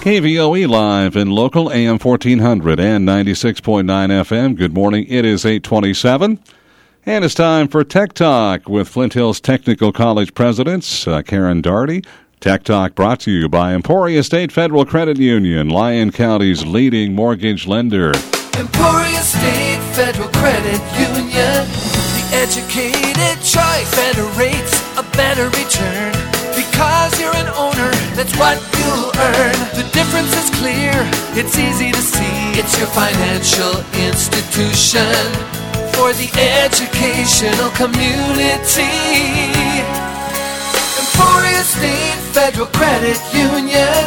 KVOE live in local AM 1400 and 96.9 FM. Good morning. It is 8:27. And it's time for Tech Talk with Flint Hills Technical College Presidents Karen Daugherty. Tech Talk brought to you by Emporia State Federal Credit Union, Lyon County's leading mortgage lender. Emporia State Federal Credit Union, the educated choice, better rates, a better return. Because you're an owner, that's what you'll earn. The difference is clear, it's easy to see. It's your financial institution for the educational community. Emporia State Federal Credit Union,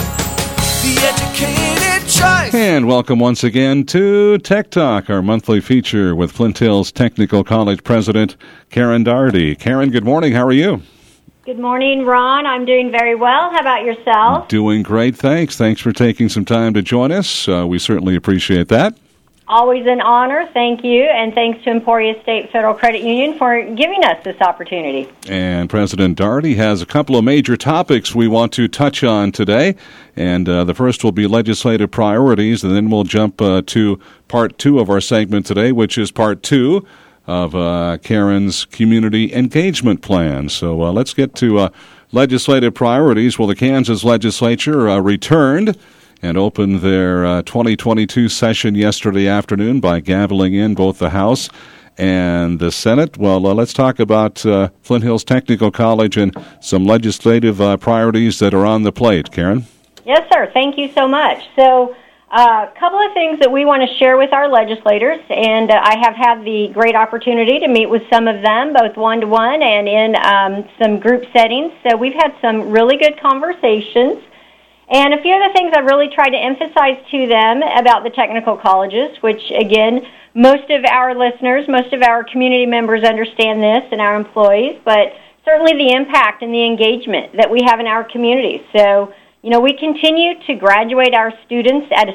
the educated choice. And welcome once again to Tech Talk, our monthly feature with Flint Hills Technical College President Karen Daugherty. Karen, good morning. How are you? Good morning, Ron. I'm doing very well. How about yourself? Doing great, thanks. Thanks for taking some time to join us. We certainly appreciate that. Always an honor. Thank you. And thanks to Emporia State Federal Credit Union for giving us this opportunity. And President Daugherty has a couple of major topics we want to touch on today. And the first will be legislative priorities, and then we'll jump to part two of our segment today, which is part two of Karen's community engagement plan. So let's get to legislative priorities. Well, the Kansas legislature returned and opened their 2022 session yesterday afternoon by gaveling in both the House and the Senate. Well, let's talk about Flint Hills Technical College and some legislative priorities that are on the plate. Karen? Yes, sir. Thank you so much. So a couple of things that we want to share with our legislators, and I have had the great opportunity to meet with some of them, both one-to-one and in some group settings. So we've had some really good conversations. And a few of the things I really tried to emphasize to them about the technical colleges, which, again, most of our listeners, most of our community members understand this, and our employees, but certainly the impact and the engagement that we have in our communities. So, you know, we continue to graduate our students at a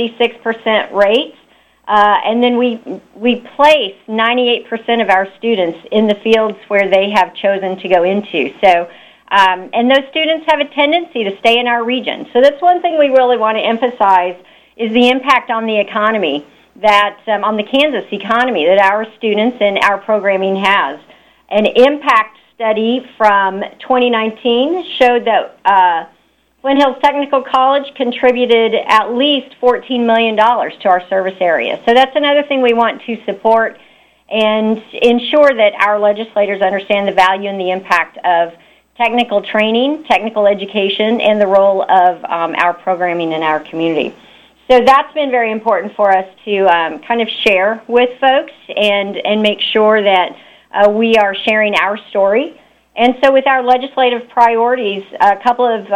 76% rate, and then we place 98% of our students in the fields where they have chosen to go into. So, and those students have a tendency to stay in our region. So that's one thing we really want to emphasize is the impact on the economy, that on the Kansas economy that our students and our programming has. An impact study from 2019 showed that Flint Hills Technical College contributed at least $14 million to our service area. So that's another thing we want to support and ensure that our legislators understand the value and the impact of technical training, technical education, and the role of our programming in our community. So that's been very important for us to kind of share with folks and make sure that we are sharing our story. And so with our legislative priorities, a couple of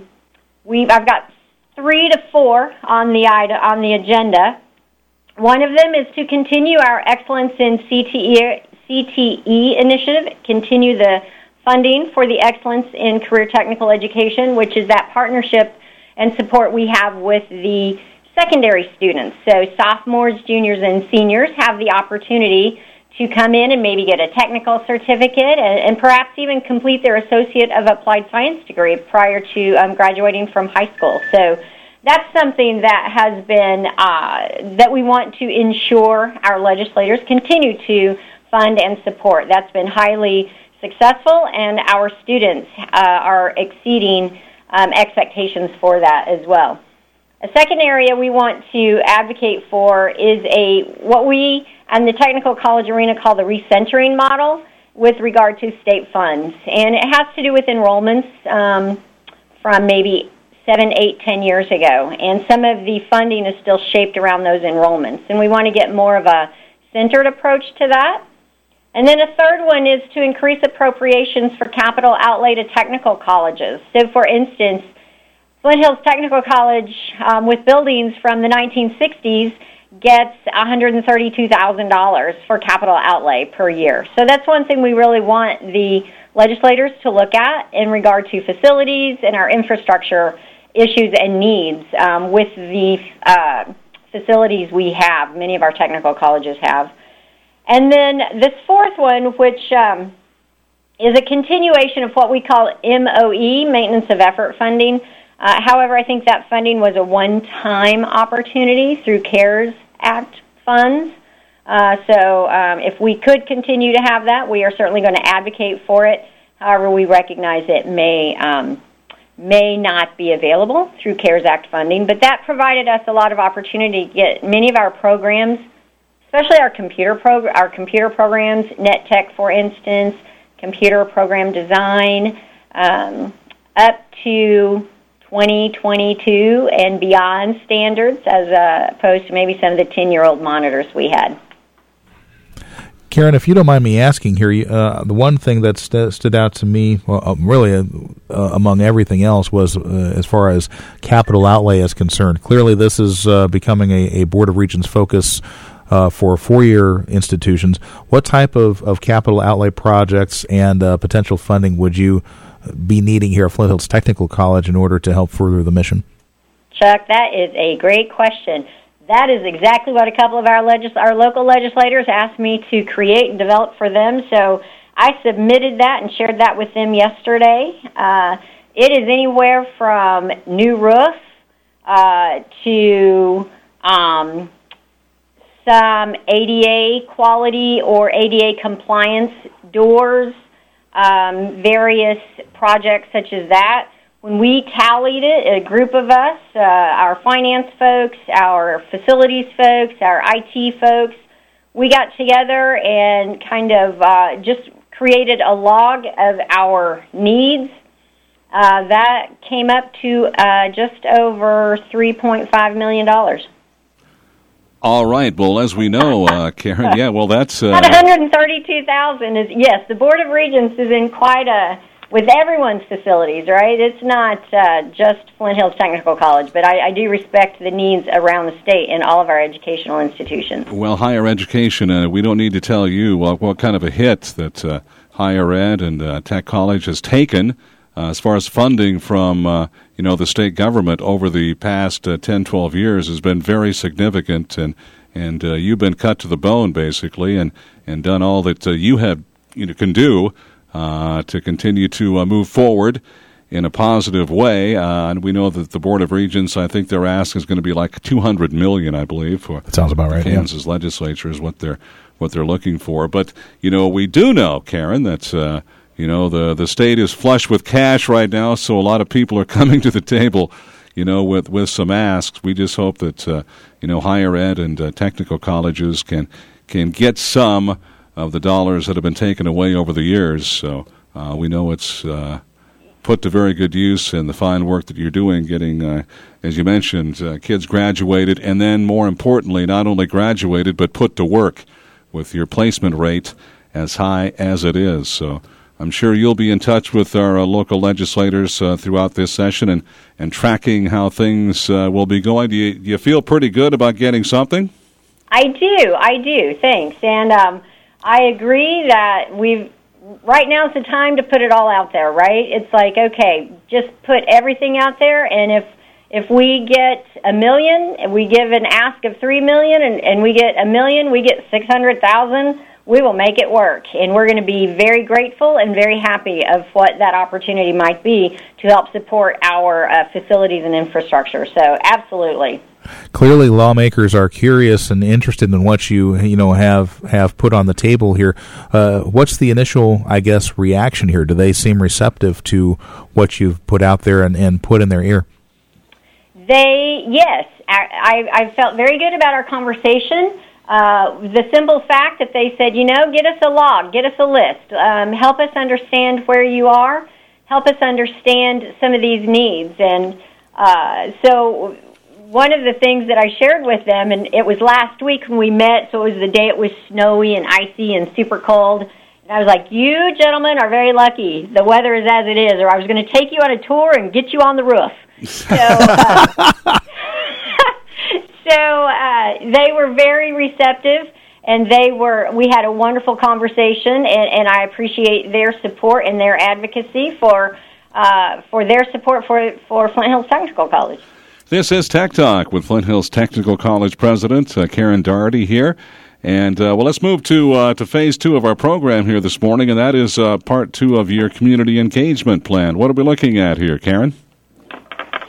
I've got 3 to 4 on the agenda. One of them is to continue our Excellence in CTE initiative, continue the funding for the Excellence in Career Technical Education, which is that partnership and support we have with the secondary students. So sophomores, juniors, and seniors have the opportunity to come in and maybe get a technical certificate and perhaps even complete their Associate of Applied Science degree prior to graduating from high school. So that's something that has been, that we want to ensure our legislators continue to fund and support. That's been highly successful, and our students are exceeding expectations for that as well. A second area we want to advocate for is what we and the technical college arena call the recentering model with regard to state funds. And it has to do with enrollments from maybe 7, 8, 10 years ago. And some of the funding is still shaped around those enrollments. And we want to get more of a centered approach to that. And then a third one is to increase appropriations for capital outlay to technical colleges. So, for instance, Flint Hills Technical College, with buildings from the 1960s, gets $132,000 for capital outlay per year. So that's one thing we really want the legislators to look at in regard to facilities and our infrastructure issues and needs with the facilities we have, many of our technical colleges have. And then this fourth one, which is a continuation of what we call MOE, Maintenance of Effort Funding. However, I think that funding was a one-time opportunity through CARES Act funds. So if we could continue to have that, we are certainly going to advocate for it. However, we recognize it may not be available through CARES Act funding, but that provided us a lot of opportunity to get many of our programs, especially our computer programs, NetTech, for instance, computer program design, up to 2022 and beyond standards, as opposed to maybe some of the 10-year-old monitors we had. Karen, if you don't mind me asking here, the one thing that stood out to me, among everything else, was as far as capital outlay is concerned. Clearly, this is becoming a Board of Regents focus for four-year institutions. What type of capital outlay projects and potential funding would you be needing here at Flint Hills Technical College in order to help further the mission? Chuck, that is a great question. That is exactly what a couple of our local legislators asked me to create and develop for them. So I submitted that and shared that with them yesterday. It is anywhere from new roof to some ADA quality or ADA compliance doors, various projects such as that. When we tallied it, a group of us, our finance folks, our facilities folks, our IT folks, we got together and kind of just created a log of our needs. That came up to just over $3.5 million. All right. Well, as we know, Karen, yeah, well, that's... About $132,000 is, yes, the Board of Regents is in quite a... with everyone's facilities, right? It's not just Flint Hills Technical College, but I do respect the needs around the state in all of our educational institutions. Well, higher education, we don't need to tell you what kind of a hit that higher ed and Tech College has taken as far as funding from the state government over the past 10, 12 years has been very significant, and you've been cut to the bone, basically, and done all that you can do to continue to move forward in a positive way. And we know that the Board of Regents, I think their ask is going to be like $200 million, I believe, for that sounds about right. Kansas legislature is what they're looking for. But we do know, Karen, that the state is flush with cash right now, so a lot of people are coming to the table, with some asks. We just hope that higher ed and technical colleges can get some of the dollars that have been taken away over the years. So we know it's put to very good use in the fine work that you're doing, getting, as you mentioned, kids graduated, and then more importantly, not only graduated, but put to work with your placement rate as high as it is. So I'm sure you'll be in touch with our local legislators throughout this session and tracking how things will be going. Do you feel pretty good about getting something? I do. Thanks. And I agree that right now is the time to put it all out there, right? It's like, okay, just put everything out there, and if we get $1 million, and we give an ask of $3 million, and we get $1 million, we get $600,000, we will make it work. And we're going to be very grateful and very happy of what that opportunity might be to help support our facilities and infrastructure. So absolutely. Clearly, lawmakers are curious and interested in what you have put on the table here. What's the initial, reaction here? Do they seem receptive to what you've put out there and put in their ear? Yes. I felt very good about our conversation. The simple fact that they said, get us a log, get us a list, help us understand where you are, help us understand some of these needs. And so one of the things that I shared with them, and it was last week when we met, so it was the day it was snowy and icy and super cold, and I was like, you gentlemen are very lucky. The weather is as it is, or I was going to take you on a tour and get you on the roof. So they were very receptive, and we had a wonderful conversation, and I appreciate their support and their advocacy for their support for Flint Hills Technical College. This is Tech Talk with Flint Hills Technical College President Karen Daugherty here. And, let's move to Phase 2 of our program here this morning, and that is Part 2 of your community engagement plan. What are we looking at here, Karen?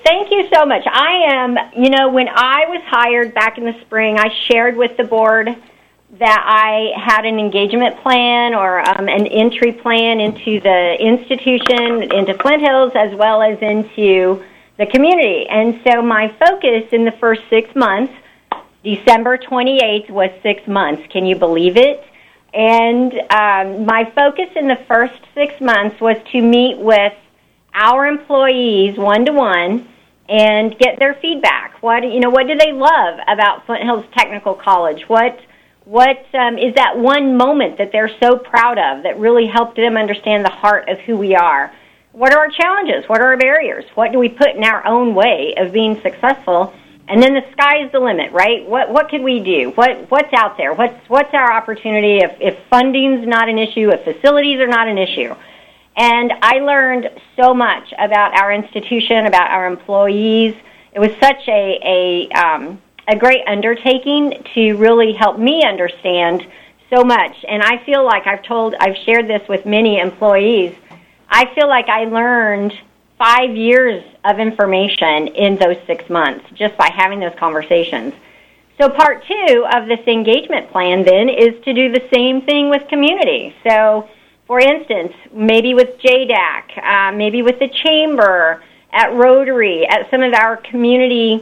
Thank you so much. When I was hired back in the spring, I shared with the board that I had an engagement plan or an entry plan into the institution, into Flint Hills, as well as into the community. And so my focus in the first 6 months, December 28th was 6 months. Can you believe it? And my focus in the first 6 months was to meet with our employees one-to-one and get their feedback. What do they love about Flint Hills Technical College? What is that one moment that they're so proud of that really helped them understand the heart of who we are? What are our challenges? What are our barriers? What do we put in our own way of being successful? And then the sky is the limit, right? What could we do? What's out there? What's our opportunity if funding's not an issue, if facilities are not an issue? And I learned so much about our institution, about our employees. It was such a great undertaking to really help me understand so much. And I feel like I've shared this with many employees. I feel like I learned 5 years of information in those 6 months just by having those conversations. So part 2 of this engagement plan then is to do the same thing with community. So, for instance, maybe with JDAC, maybe with the Chamber, at Rotary, at some of our community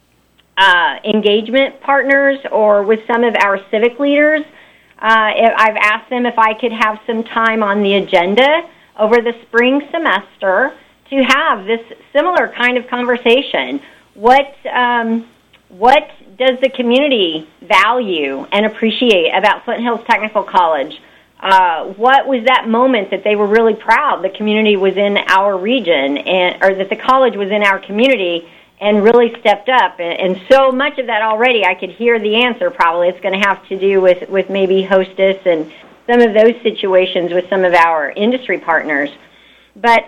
engagement partners, or with some of our civic leaders. I've asked them if I could have some time on the agenda over the spring semester to have this similar kind of conversation. What does the community value and appreciate about Flint Hills Technical College? What was that moment that they were really proud the community was in our region, or that the college was in our community and really stepped up? And so much of that already, I could hear the answer probably. It's going to have to do with maybe Hostess and some of those situations with some of our industry partners. But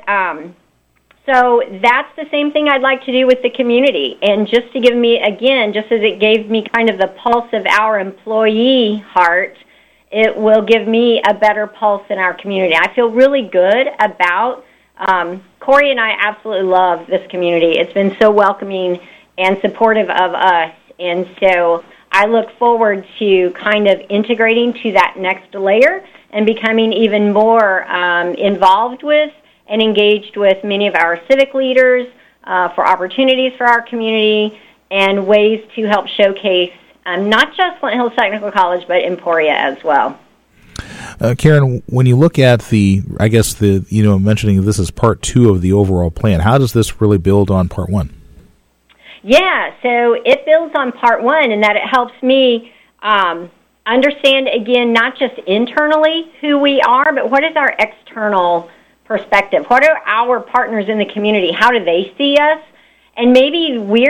so that's the same thing I'd like to do with the community. And just to give me, again, just as it gave me kind of the pulse of our employee heart, it will give me a better pulse in our community. I feel really good about, Corey and I absolutely love this community. It's been so welcoming and supportive of us. And so I look forward to kind of integrating to that next layer and becoming even more involved with and engaged with many of our civic leaders for opportunities for our community and ways to help showcase not just Flint Hills Technical College, but Emporia as well. Karen, when you look at mentioning this is part 2 of the overall plan, how does this really build on part 1? Yeah, so it builds on part 1 in that it helps me understand, again, not just internally who we are, but what is our external perspective? What are our partners in the community? How do they see us? And maybe we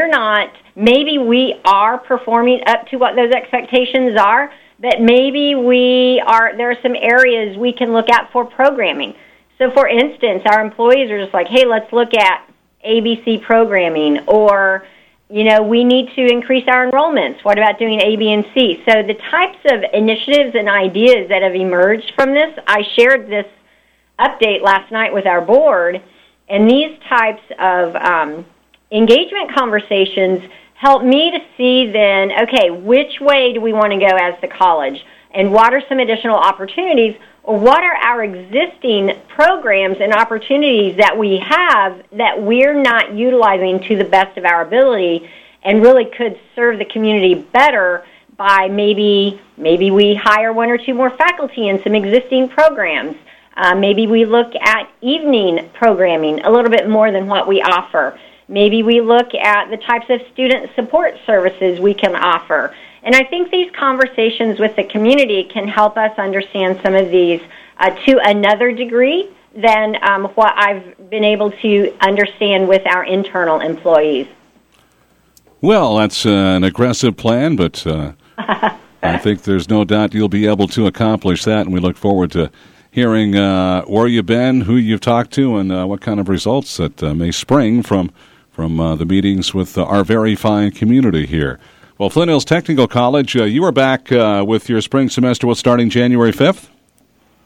are performing up to what those expectations are, but maybe there are some areas we can look at for programming. So, for instance, our employees are just like, hey, let's look at ABC programming, or, we need to increase our enrollments. What about doing A, B, and C? So the types of initiatives and ideas that have emerged from this, I shared this update last night with our board, and these types of engagement conversations help me to see then, okay, which way do we want to go as the college, and what are some additional opportunities, or what are our existing programs and opportunities that we have that we're not utilizing to the best of our ability and really could serve the community better by maybe we hire 1 or 2 more faculty in some existing programs. Maybe we look at evening programming a little bit more than what we offer. Maybe we look at the types of student support services we can offer. And I think these conversations with the community can help us understand some of these to another degree than what I've been able to understand with our internal employees. Well, that's an aggressive plan, but I think there's no doubt you'll be able to accomplish that, and we look forward to hearing where you've been, who you've talked to, and what kind of results that may spring from the meetings with our very fine community here. Well, Flint Hills Technical College, you are back with your spring semester starting January 5th?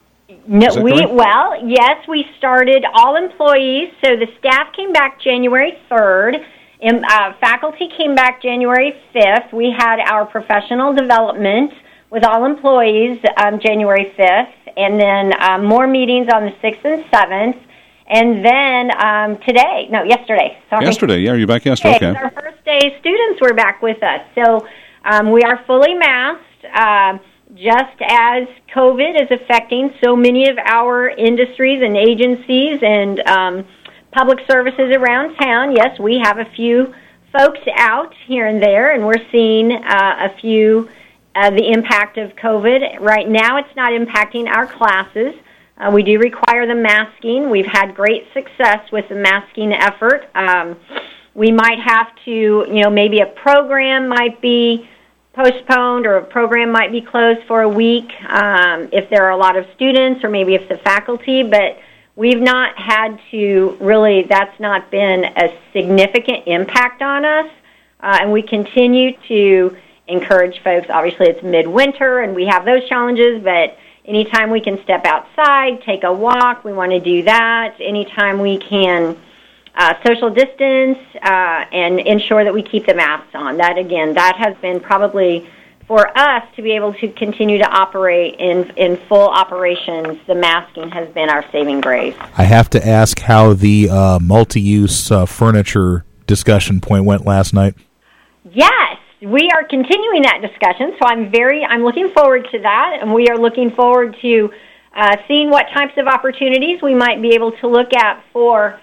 No, Is that correct? yes, we started all employees. So the staff came back January 3rd. And, faculty came back January 5th. We had our professional development with all employees January 5th. And then more meetings on the 6th and 7th. And then yesterday. Sorry. Yesterday, yeah, you're back yesterday. Okay. Our first day students were back with us. So we are fully masked. Just as COVID is affecting so many of our industries and agencies and public services around town, yes, we have a few folks out here and there, and we're seeing the impact of COVID. Right now, it's not impacting our classes. We do require the masking. We've had great success with the masking effort. We might have to, maybe a program might be postponed or a program might be closed for a week if there are a lot of students or maybe if the faculty, but we've not had to really, that's not been a significant impact on us, and we continue to encourage folks. Obviously, it's midwinter, and we have those challenges, but anytime we can step outside, take a walk, we want to do that. Anytime we can social distance and ensure that we keep the masks on. That, again, that has been probably, for us to be able to continue to operate in full operations, the masking has been our saving grace. I have to ask how the multi-use furniture discussion point went last night. Yes, we are continuing that discussion, so I'm looking forward to that, and we are looking forward to seeing what types of opportunities we might be able to look at for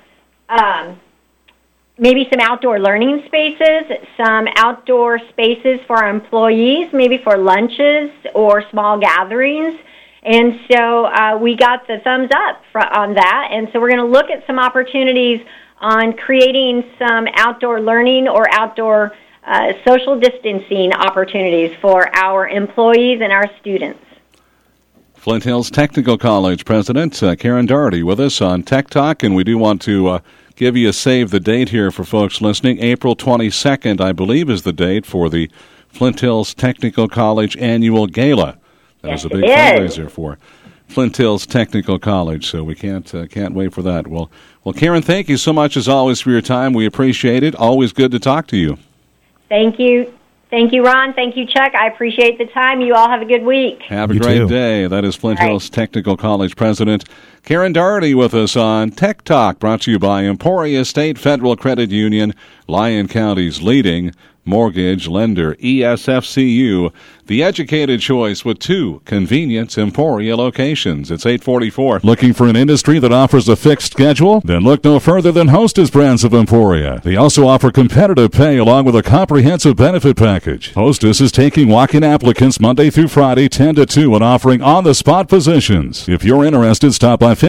maybe some outdoor learning spaces, some outdoor spaces for our employees, maybe for lunches or small gatherings. And so we got the thumbs up on that. And so we're going to look at some opportunities on creating some outdoor learning or outdoor social distancing opportunities for our employees and our students. Flint Hills Technical College President Karen Doherty with us on Tech Talk, and we do want to give you a save the date here for folks listening. April 22nd, I believe, is the date for the Flint Hills Technical College Annual Gala. That is a big fundraiser for Flint Hills Technical College, so we can't wait for that. Well, Karen, thank you so much as always for your time. We appreciate it. Always good to talk to you. Thank you. Thank you, Ron. Thank you, Chuck. I appreciate the time. You all have a good week. Have a great day. That is Flint Hills Technical College President Karen Doherty with us on Tech Talk, brought to you by Emporia State Federal Credit Union, Lyon County's leading mortgage lender. ESFCU, the educated choice with 2 convenient Emporia locations. It's 8:44. Looking for an industry that offers a fixed schedule? Then look no further than Hostess Brands of Emporia. They also offer competitive pay along with a comprehensive benefit package. Hostess is taking walk-in applicants Monday through Friday 10 to 2 and offering on-the-spot positions. If you're interested, stop by